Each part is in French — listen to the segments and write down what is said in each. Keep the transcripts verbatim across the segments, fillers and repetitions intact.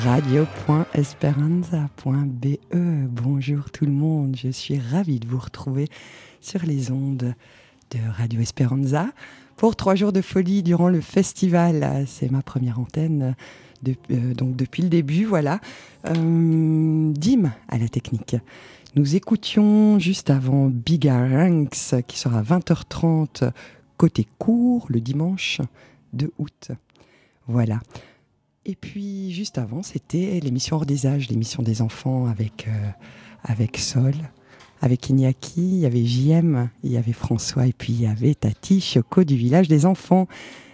radio point esperanza point b e. Bonjour tout le monde, je suis ravie de vous retrouver sur les ondes de Radio Esperanza pour trois jours de folie durant le festival. C'est ma première antenne, de, euh, donc depuis le début, voilà. Euh, Dim à la technique. Nous écoutions juste avant Bigarranks qui sera à vingt heures trente côté court le dimanche deux août. Voilà. Et puis, juste avant, c'était l'émission Hors des âges, l'émission des enfants avec, euh, avec Sol, avec Iñaki, il y avait J M, il y avait François, et puis il y avait Tati Choco du village des enfants.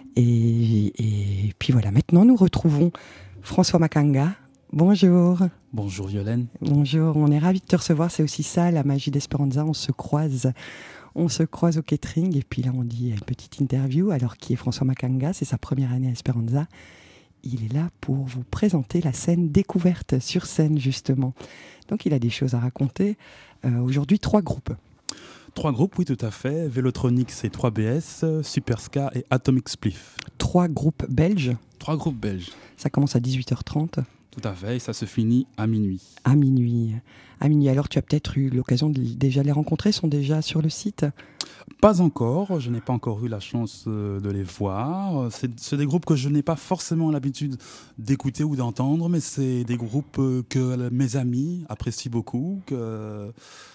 Et, et puis voilà, maintenant nous retrouvons François Makanga. Bonjour. Bonjour Violaine. Bonjour, on est ravis de te recevoir, c'est aussi ça la magie d'Esperanza, on se croise. On se croise au catering, et puis là on dit une petite interview. Alors, qui est François Makanga, c'est sa première année à Esperanza. Il est là pour vous présenter la scène découverte, sur scène justement. Donc il a des choses à raconter. Euh, aujourd'hui, trois groupes. Trois groupes, oui, tout à fait. Vélotronics et trois B S, Superska et Atomic Spliff. Trois groupes belges. Trois groupes belges. Ça commence à dix-huit heures trente. Tout à fait, et ça se finit à minuit. À minuit. À minuit. Alors tu as peut-être eu l'occasion de déjà les rencontrer, sont déjà sur le site ? Pas encore, je n'ai pas encore eu la chance de les voir. C'est, c'est des groupes que je n'ai pas forcément l'habitude d'écouter ou d'entendre, mais c'est des groupes que mes amis apprécient beaucoup, que,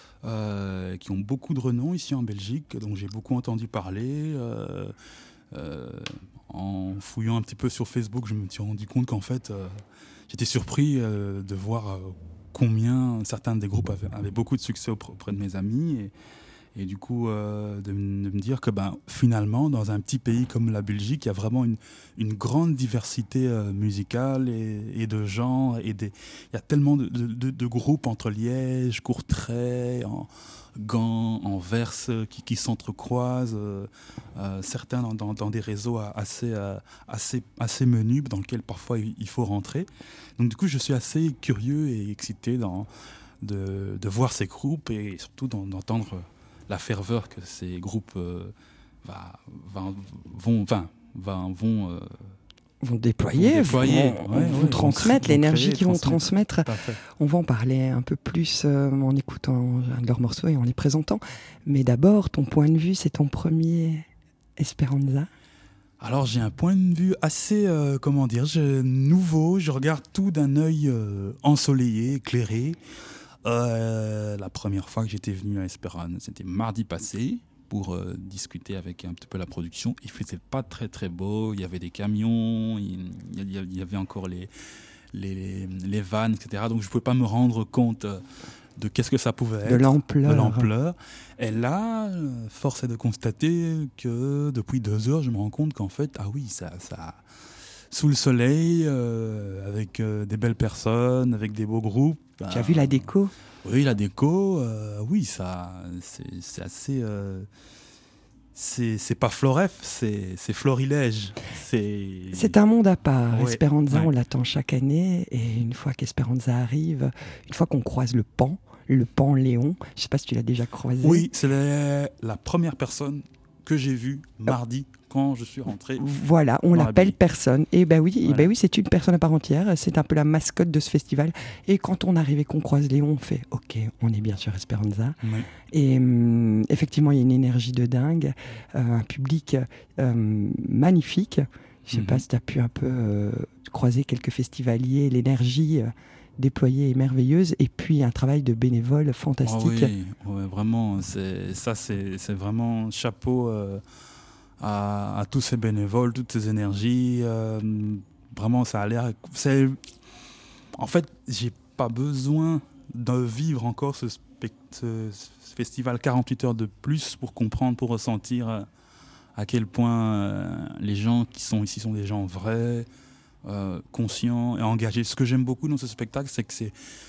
euh, qui ont beaucoup de renom ici en Belgique, dont j'ai beaucoup entendu parler. Euh, euh, en fouillant un petit peu sur Facebook, je me suis rendu compte qu'en fait, euh, j'étais surpris euh, de voir euh, combien certains des groupes avaient, avaient beaucoup de succès auprès de mes amis. Et, Et du coup, euh, de, m- de me dire que ben, finalement, dans un petit pays comme la Belgique, il y a vraiment une, une grande diversité euh, musicale et, et de genres. Et des, il y a tellement de, de, de groupes entre Liège, Courtrai, en Gand, Anvers, qui, qui s'entrecroisent. Euh, euh, certains dans, dans, dans des réseaux assez, euh, assez, assez menus, dans lesquels parfois il, il faut rentrer. Donc du coup, je suis assez curieux et excité dans, de, de voir ces groupes et surtout d'en, d'entendre la ferveur que ces groupes euh, va, va, vont, enfin, va, vont, euh, vont déployer, vont, déployer, vont, ouais, vont ouais, transmettre, vont l'énergie créer, qu'ils vont transmettre. transmettre. On va en parler un peu plus euh, en écoutant un de leurs morceaux et en les présentant. Mais d'abord, ton point de vue, c'est ton premier Esperanza. Alors j'ai un point de vue assez, euh, comment dire, je, nouveau. Je regarde tout d'un œil euh, ensoleillé, éclairé. Euh, la première fois que j'étais venu à Esperanza, c'était mardi passé pour euh, discuter avec un petit peu la production. Il faisait pas très très beau, il y avait des camions, il, il y avait encore les, les, les vannes, et cetera. Donc je ne pouvais pas me rendre compte de qu'est-ce que ça pouvait être. De l'ampleur. De l'ampleur. Et là, force est de constater que depuis deux heures, je me rends compte qu'en fait, ah oui, ça... ça sous le soleil, euh, avec euh, des belles personnes, avec des beaux groupes. Ben, tu as vu la déco ? Oui, la déco, euh, oui, ça, c'est, c'est assez... Euh, c'est, c'est pas Floref, c'est, c'est Florilège. C'est... c'est un monde à part. Ouais, Esperanza, ouais. on l'attend chaque année. Et une fois qu'Esperanza arrive, une fois qu'on croise le pan, le pan Léon, je ne sais pas si tu l'as déjà croisé. Oui, c'est la, la première personne que j'ai vue mardi quand je suis rentré. Voilà, on l'appelle personne. Et ben oui, voilà. et ben oui, c'est une personne à part entière. C'est un peu la mascotte de ce festival. Et quand on arrive et qu'on croise Léon, on fait OK, on est bien sur Esperanza. Oui. Et hum, effectivement, il y a une énergie de dingue, euh, un public euh, magnifique. Je ne sais mm-hmm. pas si tu as pu un peu euh, croiser quelques festivaliers. L'énergie euh, déployée est merveilleuse. Et puis un travail de bénévole fantastique. Oh oui, ouais, vraiment. C'est, ça, c'est, c'est vraiment chapeau. Euh, À, à tous ces bénévoles, toutes ces énergies. Euh, vraiment, ça a l'air... C'est... En fait, j'ai pas besoin de vivre encore ce, spect... ce, ce festival quarante-huit heures de plus pour comprendre, pour ressentir euh, à quel point euh, les gens qui sont ici sont des gens vrais, euh, conscients et engagés. Ce que j'aime beaucoup dans ce spectacle, c'est que c'est,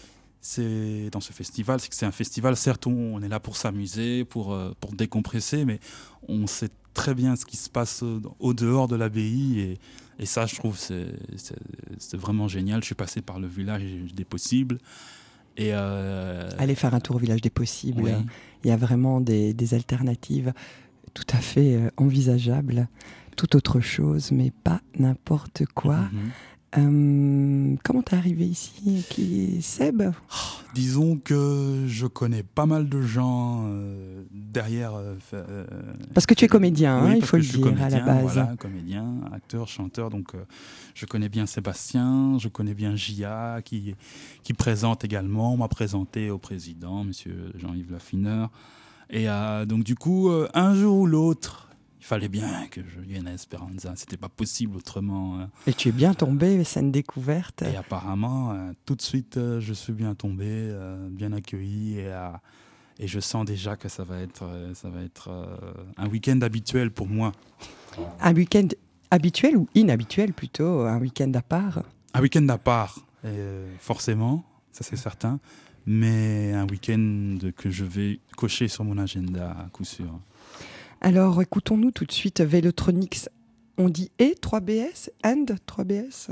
c'est dans ce festival, c'est que c'est un festival, certes, on est là pour s'amuser, pour, euh, pour décompresser, mais on sait très bien ce qui se passe au dehors de l'abbaye et, et ça je trouve c'est, c'est, c'est vraiment génial. Je suis passé par le village des possibles et euh... allez faire un tour au village des possibles. Oui. Il y a vraiment des, des alternatives tout à fait euh, envisageables, tout autre chose mais pas n'importe quoi. Mm-hmm. Euh, comment t'es arrivé ici? Qui est Seb? Disons que je connais pas mal de gens euh, derrière. Euh, parce que tu es comédien, oui, hein, il parce faut que le je suis dire comédien, à la base. Voilà, comédien, acteur, chanteur. Donc, euh, je connais bien Sébastien, je connais bien Gia, qui, qui présente également. On m'a présenté au président, Monsieur Jean-Yves Laffineur. Et euh, donc, du coup, euh, un jour ou l'autre, il fallait bien que je vienne à Esperanza. C'était pas possible autrement. Hein. Et tu es bien tombé, scène découverte. Et apparemment, euh, tout de suite, euh, je suis bien tombé, euh, bien accueilli. Et, euh, et je sens déjà que ça va être, euh, ça va être euh, un week-end habituel pour moi. Un week-end habituel ou inhabituel plutôt? Un week-end à part? Un week-end à part, euh, forcément, ça c'est certain. Mais un week-end que je vais cocher sur mon agenda, à coup sûr. Alors, écoutons-nous tout de suite Velotronics. On dit et trois B S, and trois B S?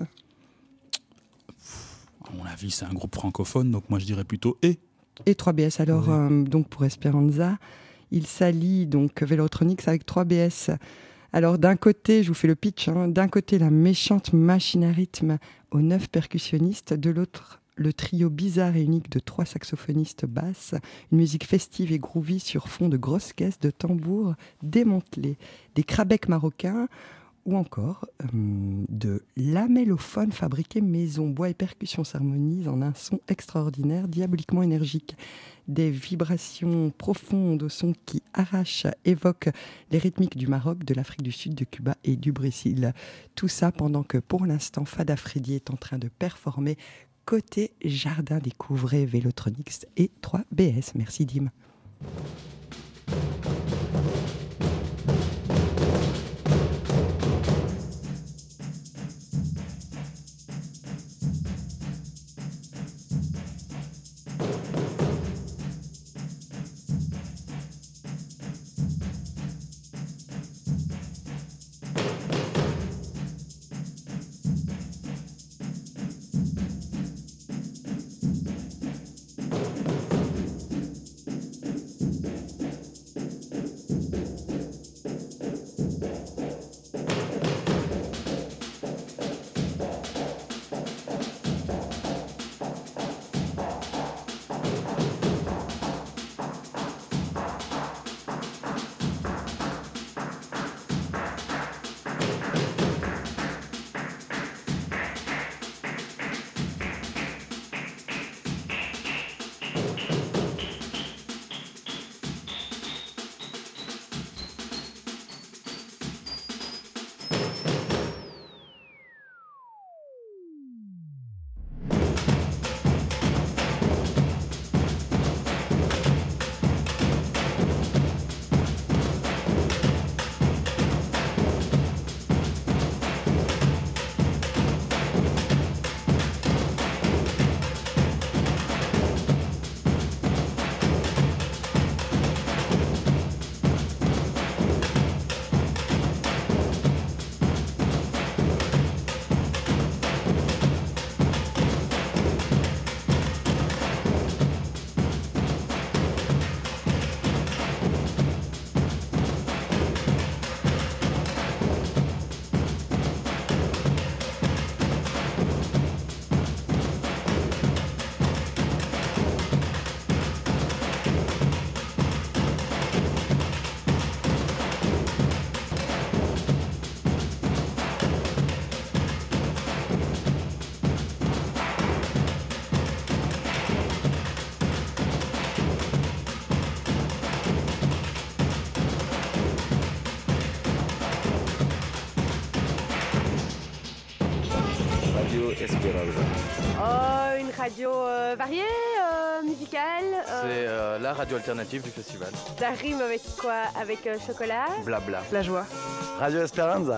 À mon avis, c'est un groupe francophone, donc moi je dirais plutôt et. Et trois B S. Alors, oui. euh, donc pour Esperanza, il s'allie donc Velotronics avec trois B S. Alors, d'un côté, je vous fais le pitch, hein, d'un côté, la méchante machine à rythme aux neuf percussionnistes, de l'autre, le trio bizarre et unique de trois saxophonistes basses, une musique festive et groovy sur fond de grosses caisses de tambours démantelés, des crabecs marocains ou encore euh, de lamellophones fabriqués maison. Bois et percussions s'harmonisent en un son extraordinaire, diaboliquement énergique. Des vibrations profondes au son qui arrachent, évoquent les rythmiques du Maroc, de l'Afrique du Sud, de Cuba et du Brésil. Tout ça pendant que pour l'instant Fada Freddy est en train de performer côté jardin. Découvrez Velotronics et trois B S. Merci Dim. Esperanza. Oh, une radio euh, variée, euh, musicale. Euh... C'est euh, la radio alternative du festival. Ça rime avec quoi? Avec euh, chocolat? Blabla. La joie. Radio Esperanza.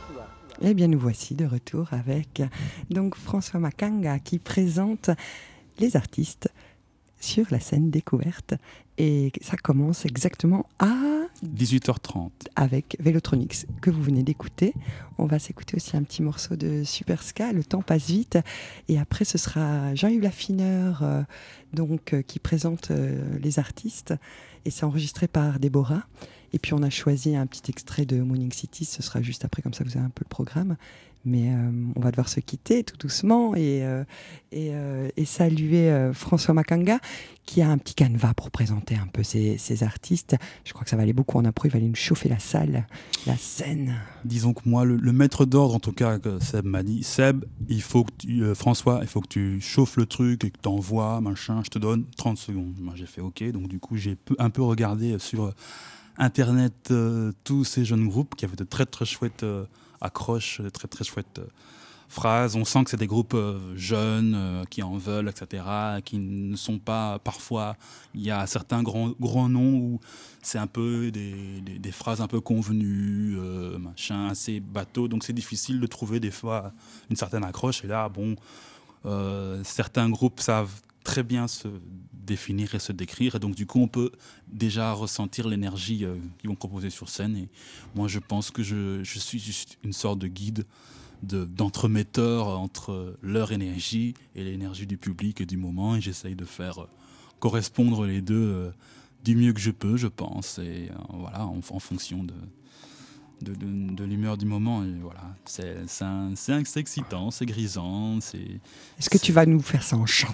Eh bien, nous voici de retour avec donc François Makanga qui présente les artistes sur la scène découverte. Et ça commence exactement à dix-huit heures trente avec Velotronics que vous venez d'écouter. On va s'écouter aussi un petit morceau de Super Ska. Le temps passe vite. Et après, ce sera Jean-Yves Laffineur euh, donc, euh, qui présente euh, les artistes. Et c'est enregistré par Déborah. Et puis on a choisi un petit extrait de Morning City, ce sera juste après, comme ça vous avez un peu le programme. Mais euh, on va devoir se quitter tout doucement et, euh, et, euh, et saluer euh, François Makanga qui a un petit canevas pour présenter un peu ses, ses artistes. Je crois que ça va aller beaucoup en impro, il va aller nous chauffer la salle, la scène. Disons que moi, le, le maître d'ordre, en tout cas, que Seb m'a dit, Seb, il faut que tu, euh, François, il faut que tu chauffes le truc et que tu envoies, machin, je te donne trente secondes. Moi, j'ai fait OK, donc du coup, j'ai peu, un peu regardé sur Internet euh, tous ces jeunes groupes qui avaient de très très chouettes euh, accroches, de très très chouettes euh, phrases. On sent que c'est des groupes euh, jeunes euh, qui en veulent, et cetera, qui ne sont pas, parfois, il y a certains grands, grands noms où c'est un peu des, des, des phrases un peu convenues, euh, machin, assez bateau, donc c'est difficile de trouver des fois une certaine accroche. Et là, bon, euh, certains groupes savent très bien se définir et se décrire, et donc du coup on peut déjà ressentir l'énergie euh, qu'ils vont proposer sur scène. Et moi je pense que je, je suis juste une sorte de guide, de, d'entremetteur entre leur énergie et l'énergie du public et du moment, et j'essaye de faire euh, correspondre les deux euh, du mieux que je peux, je pense, et euh, voilà, en, en fonction de De, de, de l'humeur du moment. Et voilà, c'est, c'est, un, c'est, un, c'est excitant, c'est grisant. C'est, Est-ce que c'est... tu vas nous faire ça en chantant ?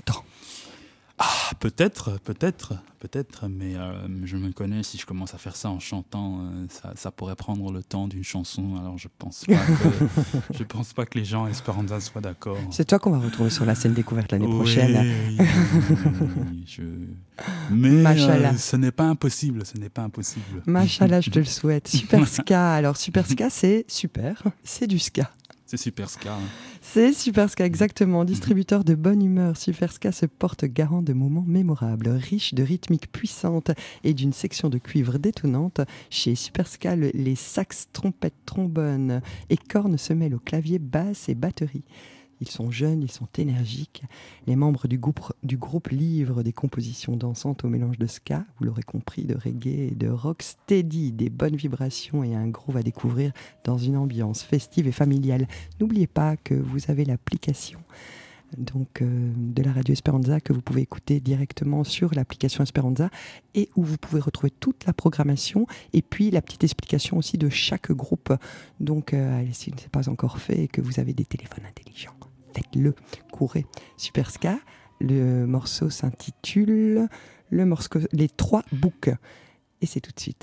Ah, peut-être, peut-être, peut-être, mais euh, je me connais, si je commence à faire ça en chantant, euh, ça, ça pourrait prendre le temps d'une chanson, alors je pense pas que, je pense pas que les gens à Esperanza soient d'accord. C'est toi qu'on va retrouver sur la scène découverte l'année Oui, prochaine. oui, oui, je... Mais euh, ce n'est pas impossible, ce n'est pas impossible. Machallah, je te le souhaite. Super Ska, alors Super Ska, c'est super, c'est du ska. C'est Super Ska. Hein. C'est Super Ska, exactement. Distributeur de bonne humeur, Super Ska se porte garant de moments mémorables, riches de rythmiques puissantes et d'une section de cuivre détonnante. Chez Super Ska, le- les sax, trompettes, trombones et cornes se mêlent aux claviers, basses et batteries. Ils sont jeunes, ils sont énergiques. Les membres du groupe, du groupe livrent des compositions dansantes au mélange de ska, vous l'aurez compris, de reggae et de rock steady, des bonnes vibrations et un groove à découvrir dans une ambiance festive et familiale. N'oubliez pas que vous avez l'application donc, euh, de la radio Esperanza que vous pouvez écouter directement sur l'application Esperanza et où vous pouvez retrouver toute la programmation et puis la petite explication aussi de chaque groupe. Donc, euh, allez, si ce n'est pas encore fait et que vous avez des téléphones intelligents, faites-le, courez. Super Ska, le morceau s'intitule le morceau, Les Trois Boucs. Et c'est tout de suite.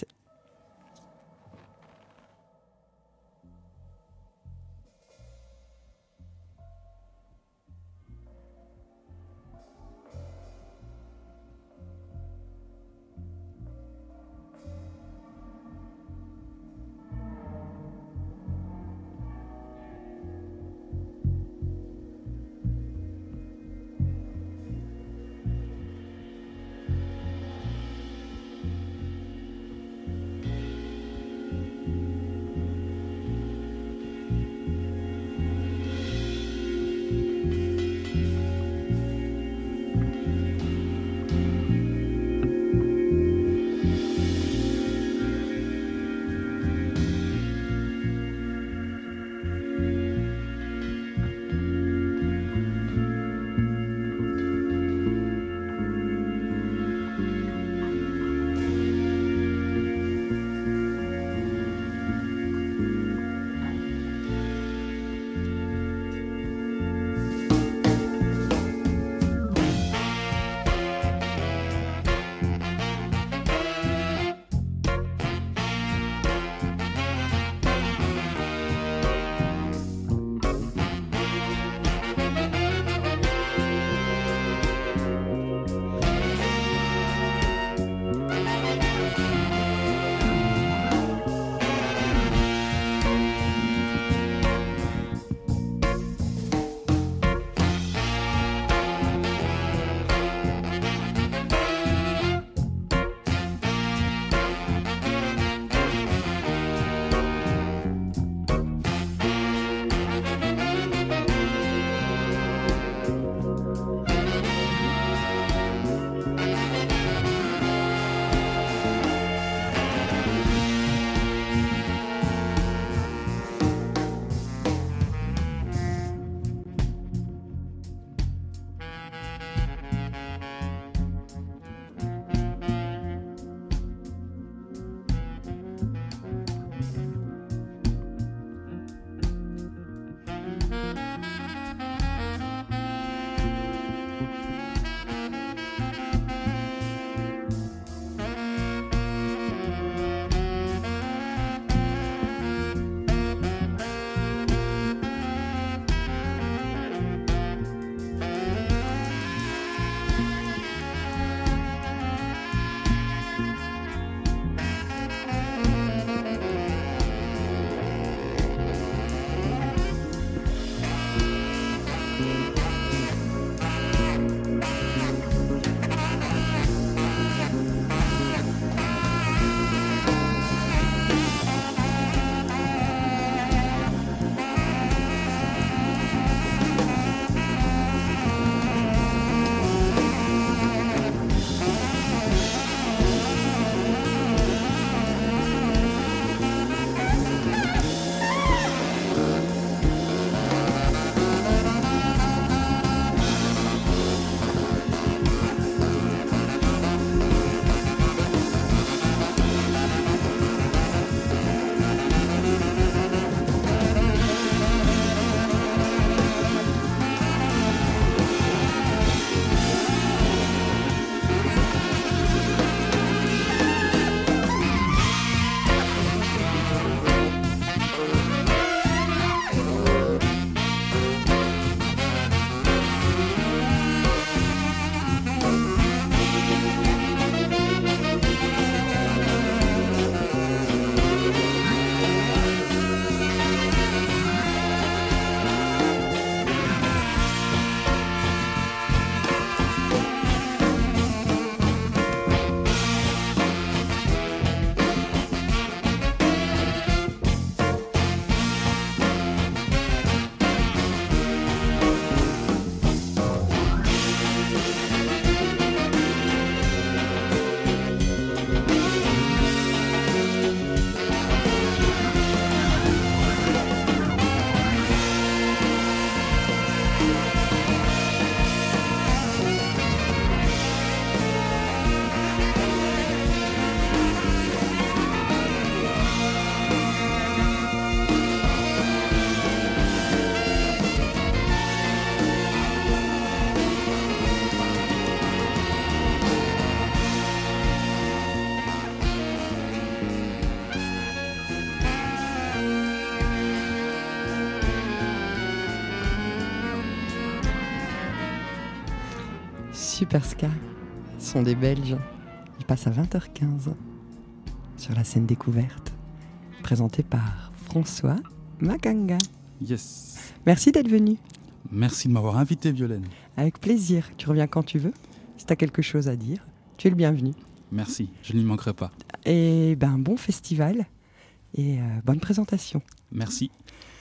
Super Ska sont des Belges. Ils passent à vingt heures quinze sur la scène découverte, présentée par François Makanga. Yes. Merci d'être venu. Merci de m'avoir invité, Violaine. Avec plaisir. Tu reviens quand tu veux. Si tu as quelque chose à dire, tu es le bienvenu. Merci, je n'y manquerai pas. Et ben bon festival et euh, bonne présentation. Merci.